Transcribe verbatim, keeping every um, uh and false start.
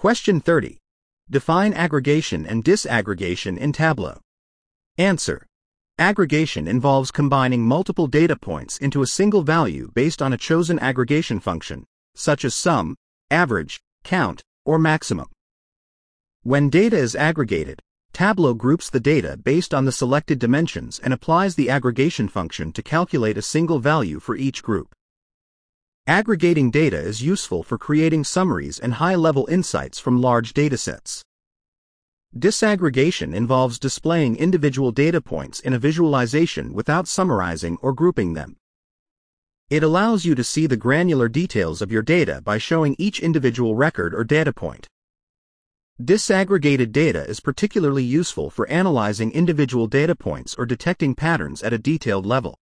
Question thirty. Define aggregation and disaggregation in Tableau. Answer. Aggregation involves combining multiple data points into a single value based on a chosen aggregation function, such as sum, average, count, or maximum. When data is aggregated, Tableau groups the data based on the selected dimensions and applies the aggregation function to calculate a single value for each group. Aggregating data is useful for creating summaries and high-level insights from large datasets. Disaggregation involves displaying individual data points in a visualization without summarizing or grouping them. It allows you to see the granular details of your data by showing each individual record or data point. Disaggregated data is particularly useful for analyzing individual data points or detecting patterns at a detailed level.